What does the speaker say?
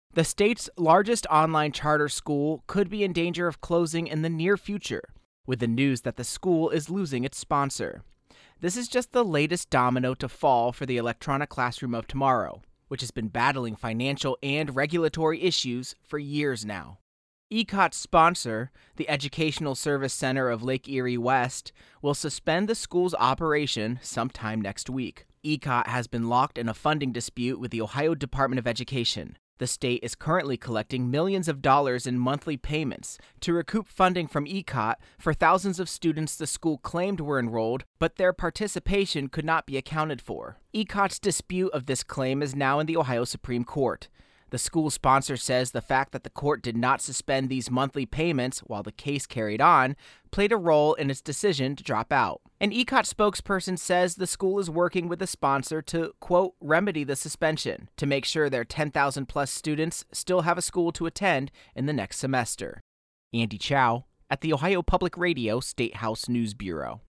The state's largest online charter school could be in danger of closing in the near future, with the news that the school is losing its sponsor. This is just the latest domino to fall for the electronic classroom of tomorrow, which has been battling financial and regulatory issues for years now. ECOT's sponsor, the Educational Service Center of Lake Erie West, will suspend the school's operation sometime next week. ECOT has been locked in a funding dispute with the Ohio Department of Education. The state is currently collecting millions of dollars in monthly payments to recoup funding from ECOT for thousands of students the school claimed were enrolled, but their participation could not be accounted for. ECOT's dispute of this claim is now in the Ohio Supreme Court. The school sponsor says the fact that the court did not suspend these monthly payments while the case carried on played a role in its decision to drop out. An ECOT spokesperson says the school is working with the sponsor to, quote, remedy the suspension to make sure their 10,000 plus students still have a school to attend in the next semester. Andy Chow at the Ohio Public Radio State House News Bureau.